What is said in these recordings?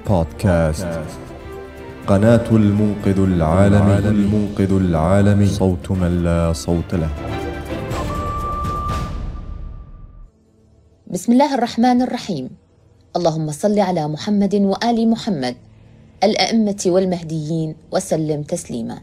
بودكاست قناة المنقذ العالمي صوت من لا صوت له. بسم الله الرحمن الرحيم. اللهم صل على محمد وآل محمد الأئمة والمهديين وسلم تسليما.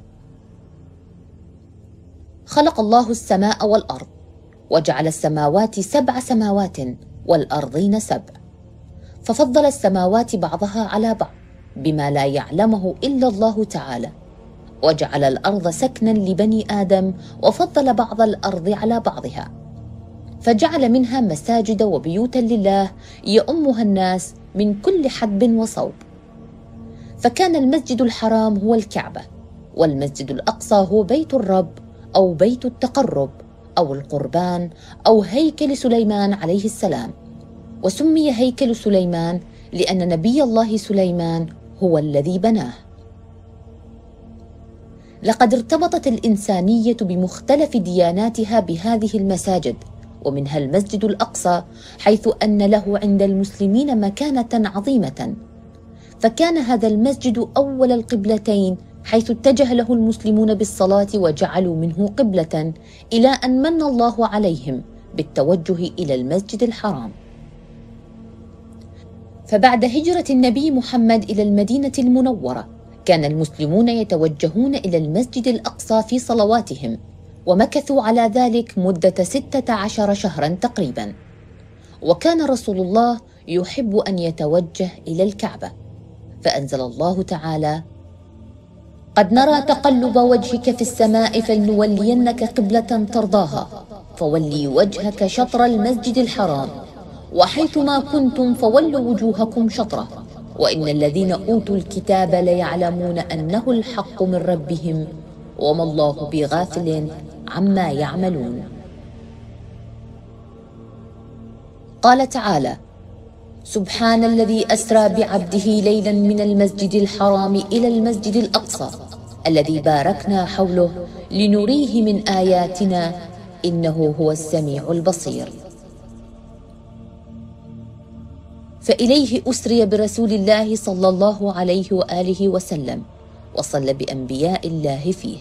خلق الله السماء والأرض وجعل السماوات 7 سماوات والأرضين 7، ففضل السماوات بعضها على بعض بما لا يعلمه إلا الله تعالى، وجعل الأرض سكنا لبني آدم وفضل بعض الأرض على بعضها، فجعل منها مساجد وبيوتا لله يؤمها الناس من كل حدب وصوب. فكان المسجد الحرام هو الكعبة، والمسجد الأقصى هو بيت الرب أو بيت التقرب أو القربان أو هيكل سليمان عليه السلام. وسمي هيكل سليمان لأن نبي الله سليمان هو الذي بناه. لقد ارتبطت الإنسانية بمختلف دياناتها بهذه المساجد، ومنها المسجد الأقصى، حيث أن له عند المسلمين مكانة عظيمة. فكان هذا المسجد أول القبلتين، حيث اتجه له المسلمون بالصلاة وجعلوا منه قبلة، إلى أن من الله عليهم بالتوجه إلى المسجد الحرام. فبعد هجرة النبي محمد إلى المدينة المنورة، كان المسلمون يتوجهون إلى المسجد الأقصى في صلواتهم، ومكثوا على ذلك مدة 16 شهرا تقريبا. وكان رسول الله يحب أن يتوجه إلى الكعبة، فأنزل الله تعالى: قد نرى تقلب وجهك في السماء فلنولينك قبلة ترضاها فولي وجهك شطر المسجد الحرام وحيثما كنتم فولوا وجوهكم شطره وإن الذين أوتوا الكتاب ليعلمون أنه الحق من ربهم وما الله بغافل عما يعملون. قال تعالى: سبحان الذي أسرى بعبده ليلا من المسجد الحرام إلى المسجد الأقصى الذي باركنا حوله لنريه من آياتنا إنه هو السميع البصير. فإليه أسري برسول الله صلى الله عليه وآله وسلم، وصلى بأنبياء الله فيه.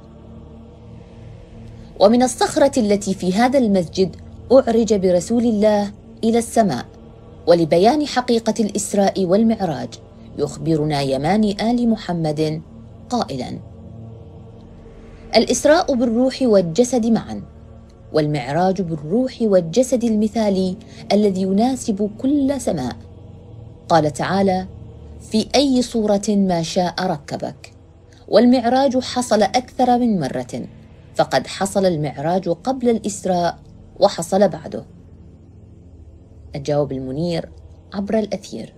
ومن الصخرة التي في هذا المسجد أعرج برسول الله إلى السماء. ولبيان حقيقة الإسراء والمعراج يخبرنا يماني آل محمد قائلا: الإسراء بالروح والجسد معا، والمعراج بالروح والجسد المثالي الذي يناسب كل سماء. قال تعالى: في أي صورة ما شاء ركبك. والمعراج حصل أكثر من مرة، فقد حصل المعراج قبل الإسراء وحصل بعده. الجواب المنير عبر الأثير.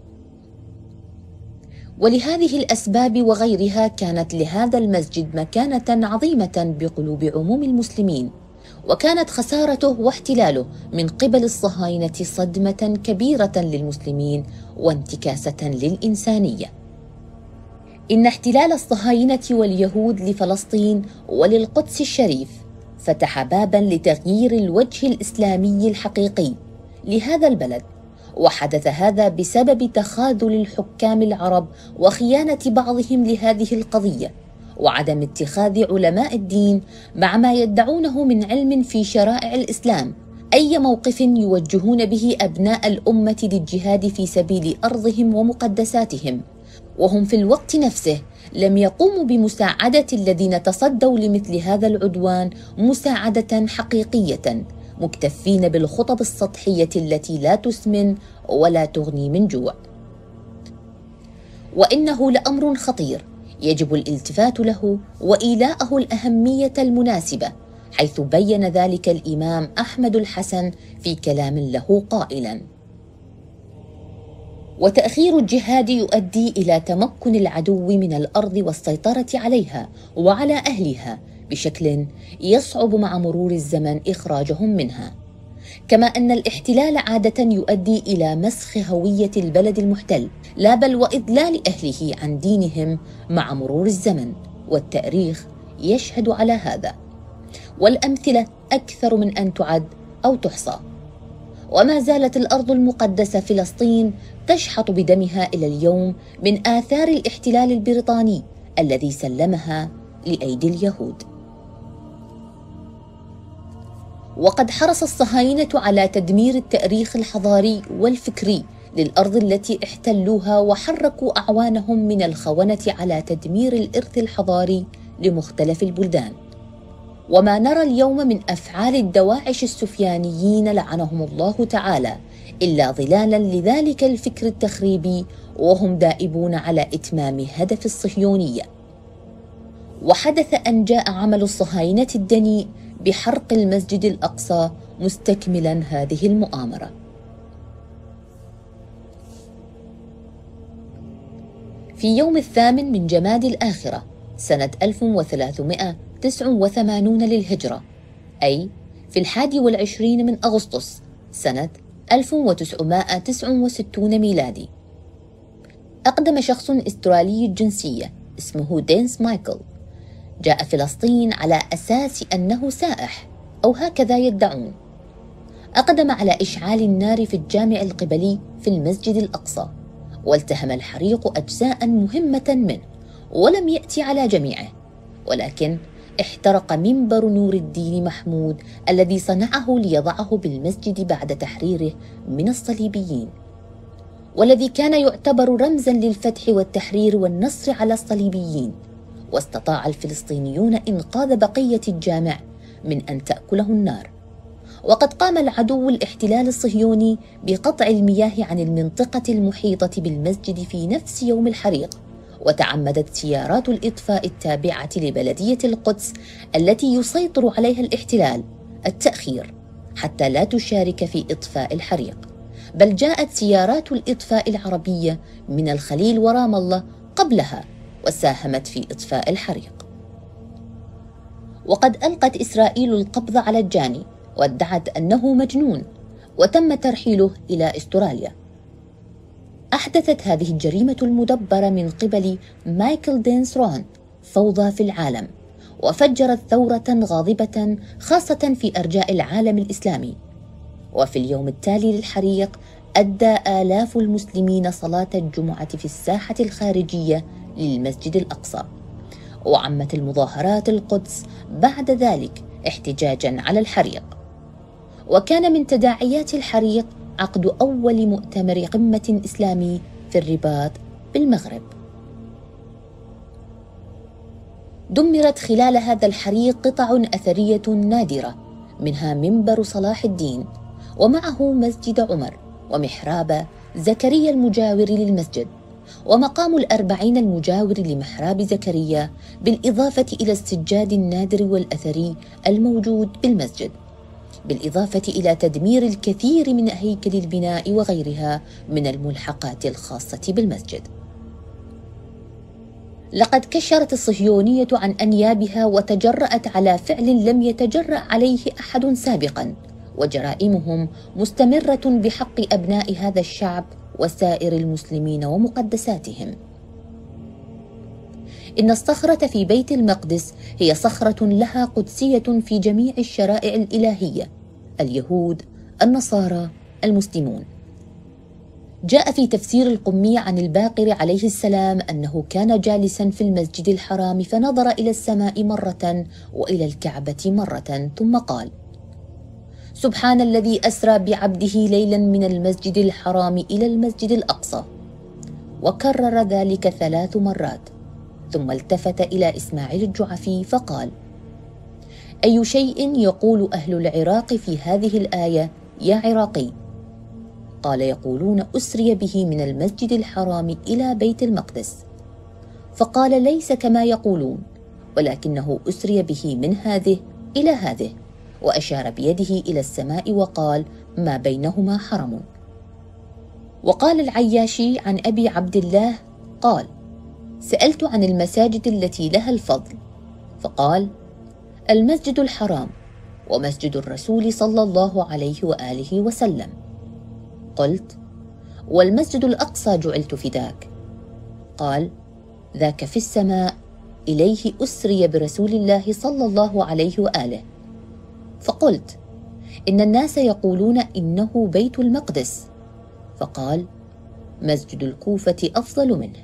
ولهذه الأسباب وغيرها كانت لهذا المسجد مكانة عظيمة بقلوب عموم المسلمين، وكانت خسارته واحتلاله من قبل الصهاينة صدمة كبيرة للمسلمين وانتكاسة للإنسانية. إن احتلال الصهاينة واليهود لفلسطين وللقدس الشريف فتح بابا لتغيير الوجه الإسلامي الحقيقي لهذا البلد، وحدث هذا بسبب تخاذل الحكام العرب وخيانة بعضهم لهذه القضية، وعدم اتخاذ علماء الدين مع ما يدعونه من علم في شرائع الإسلام أي موقف يوجهون به أبناء الأمة للجهاد في سبيل أرضهم ومقدساتهم، وهم في الوقت نفسه لم يقوموا بمساعدة الذين تصدوا لمثل هذا العدوان مساعدة حقيقية، مكتفين بالخطب السطحية التي لا تسمن ولا تغني من جوع. وإنه لأمر خطير يجب الالتفات له وإيلاءه الأهمية المناسبة، حيث بين ذلك الإمام أحمد الحسن في كلام له قائلا: وتأخير الجهاد يؤدي إلى تمكن العدو من الأرض والسيطرة عليها وعلى أهلها بشكل يصعب مع مرور الزمن إخراجهم منها، كما أن الاحتلال عادة يؤدي إلى مسخ هوية البلد المحتل، لا بل وإذلال أهله عن دينهم مع مرور الزمن، والتاريخ يشهد على هذا، والأمثلة أكثر من أن تعد أو تحصى. وما زالت الأرض المقدسة فلسطين تشحط بدمها إلى اليوم من آثار الاحتلال البريطاني الذي سلمها لأيدي اليهود. وقد حرص الصهاينة على تدمير التاريخ الحضاري والفكري للأرض التي احتلوها، وحركوا أعوانهم من الخونة على تدمير الإرث الحضاري لمختلف البلدان. وما نرى اليوم من أفعال الدواعش السفيانيين لعنهم الله تعالى إلا ظلالا لذلك الفكر التخريبي، وهم دائبون على إتمام هدف الصهيونية. وحدث أن جاء عمل الصهاينة الدنيء بحرق المسجد الأقصى مستكملا هذه المؤامرة. في يوم 8 من جمادى الآخرة سنة 1389 للهجرة، أي في 21 من أغسطس سنة 1969 ميلادي، أقدم شخص أسترالي الجنسية اسمه دينس مايكل. جاء فلسطين على أساس أنه سائح، أو هكذا يدعون. أقدم على إشعال النار في الجامع القبلي في المسجد الأقصى، والتهم الحريق أجزاء مهمة منه، ولم يأتي على جميعه، ولكن احترق منبر نور الدين محمود الذي صنعه ليضعه بالمسجد بعد تحريره من الصليبيين، والذي كان يعتبر رمزا للفتح والتحرير والنصر على الصليبيين. واستطاع الفلسطينيون إنقاذ بقية الجامع من أن تأكله النار. وقد قام العدو الاحتلال الصهيوني بقطع المياه عن المنطقة المحيطة بالمسجد في نفس يوم الحريق، وتعمدت سيارات الإطفاء التابعة لبلدية القدس التي يسيطر عليها الاحتلال التأخير حتى لا تشارك في إطفاء الحريق، بل جاءت سيارات الإطفاء العربية من الخليل ورام الله قبلها وساهمت في إطفاء الحريق. وقد ألقت إسرائيل القبض على الجاني وادعت أنه مجنون، وتم ترحيله إلى أستراليا. أحدثت هذه الجريمة المدبرة من قبل مايكل دينس رون فوضى في العالم، وفجرت ثورة غاضبة خاصة في أرجاء العالم الإسلامي. وفي اليوم التالي للحريق أدى آلاف المسلمين صلاة الجمعة في الساحة الخارجية للمسجد الأقصى، وعمت المظاهرات القدس بعد ذلك احتجاجا على الحريق. وكان من تداعيات الحريق عقد أول مؤتمر قمة إسلامي في الرباط بالمغرب. دمرت خلال هذا الحريق قطع أثرية نادرة، منها منبر صلاح الدين، ومعه مسجد عمر، ومحراب زكريا المجاور للمسجد، ومقام الأربعين المجاور لمحراب زكريا، بالإضافة إلى السجاد النادر والأثري الموجود بالمسجد، بالإضافة إلى تدمير الكثير من هيكل البناء وغيرها من الملحقات الخاصة بالمسجد. لقد كشرت الصهيونية عن أنيابها وتجرأت على فعل لم يتجرأ عليه أحد سابقا، وجرائمهم مستمرة بحق أبناء هذا الشعب وسائر المسلمين ومقدساتهم. إن الصخرة في بيت المقدس هي صخرة لها قدسية في جميع الشرائع الإلهية: اليهود، النصارى، المسلمون. جاء في تفسير القمي عن الباقر عليه السلام أنه كان جالسا في المسجد الحرام فنظر إلى السماء مرة وإلى الكعبة مرة، ثم قال: سبحان الذي أسرى بعبده ليلا من المسجد الحرام إلى المسجد الأقصى. وكرر ذلك 3 مرات، ثم التفت إلى إسماعيل الجعفي فقال: أي شيء يقول أهل العراق في هذه الآية يا عراقي؟ قال: يقولون أسري به من المسجد الحرام إلى بيت المقدس. فقال: ليس كما يقولون، ولكنه أسري به من هذه إلى هذه، وأشار بيده إلى السماء وقال: ما بينهما حرم. وقال العياشي عن أبي عبد الله قال: سألت عن المساجد التي لها الفضل، فقال: المسجد الحرام ومسجد الرسول صلى الله عليه وآله وسلم. قلت: والمسجد الأقصى جعلت فداك. قال: ذاك في السماء، إليه أسري برسول الله صلى الله عليه وآله. فقلت: إن الناس يقولون إنه بيت المقدس، فقال: مسجد الكوفة أفضل منه.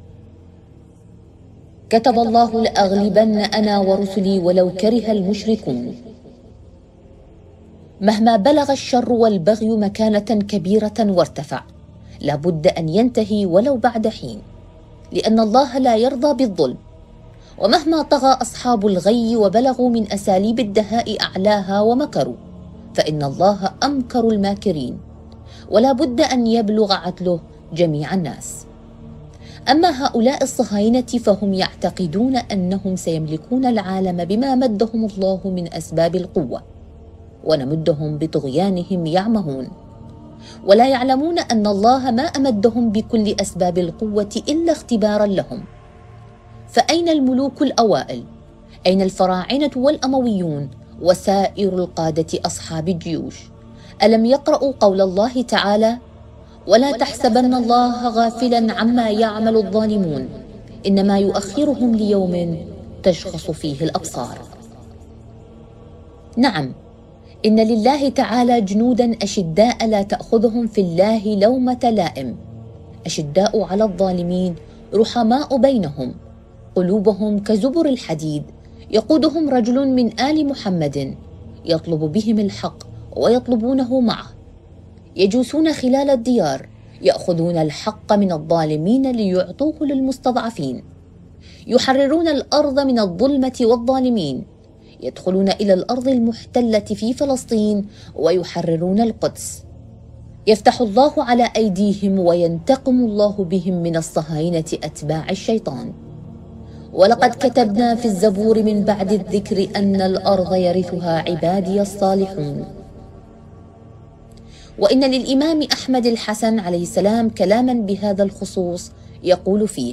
كتب الله: لأغلبن أنا ورسلي ولو كره المشركون. مهما بلغ الشر والبغي مكانة كبيرة وارتفع، لابد أن ينتهي ولو بعد حين، لأن الله لا يرضى بالظلم. ومهما طغى أصحاب الغي وبلغوا من أساليب الدهاء أعلاها ومكروا، فإن الله أمكر الماكرين، ولا بد أن يبلغ عدله جميع الناس. أما هؤلاء الصهاينة فهم يعتقدون أنهم سيملكون العالم بما مدهم الله من أسباب القوة، ونمدهم بطغيانهم يعمهون، ولا يعلمون أن الله ما أمدهم بكل أسباب القوة إلا اختبارا لهم. فأين الملوك الأوائل؟ أين الفراعنة والأمويون وسائر القادة أصحاب الجيوش؟ ألم يقرأوا قول الله تعالى: ولا تحسبن الله غافلا عما يعمل الظالمون إنما يؤخرهم ليوم تشخص فيه الأبصار. نعم، إن لله تعالى جنودا أشداء لا تأخذهم في الله لومة لائم، أشداء على الظالمين رحماء بينهم، قلوبهم كزبر الحديد، يقودهم رجل من آل محمد يطلب بهم الحق ويطلبونه معه، يجوسون خلال الديار، يأخذون الحق من الظالمين ليعطوه للمستضعفين، يحررون الأرض من الظلمة والظالمين، يدخلون إلى الأرض المحتلة في فلسطين ويحررون القدس. يفتح الله على أيديهم وينتقم الله بهم من الصهاينة أتباع الشيطان. ولقد كتبنا في الزبور من بعد الذكر أن الأرض يرثها عبادي الصالحون. وإن للإمام أحمد الحسن عليه السلام كلاما بهذا الخصوص يقول فيه: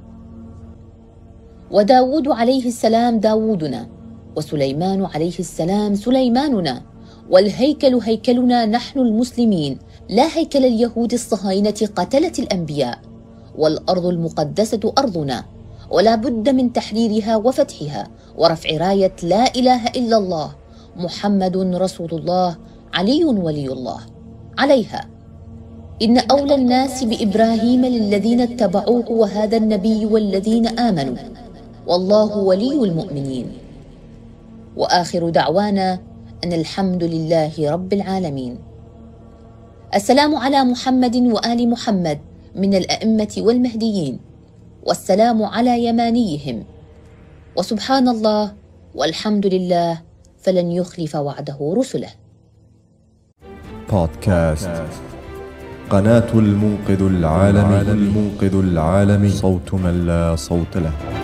وداود عليه السلام داودنا، وسليمان عليه السلام سليماننا، والهيكل هيكلنا نحن المسلمين، لا هيكل اليهود الصهاينة قتلة الأنبياء، والأرض المقدسة أرضنا، ولا بد من تحريرها وفتحها ورفع راية لا إله إلا الله محمد رسول الله علي ولي الله عليها. إن أولى الناس بإبراهيم للذين اتبعوه وهذا النبي والذين آمنوا، والله ولي المؤمنين. وآخر دعوانا أن الحمد لله رب العالمين. السلام على محمد وآل محمد من الأئمة والمهديين، والسلام على يمانيهم، وسبحان الله والحمد لله فلن يخلف وعده رسله. بودكاست قناة المنقذ العالمي، صوت من لا صوت له.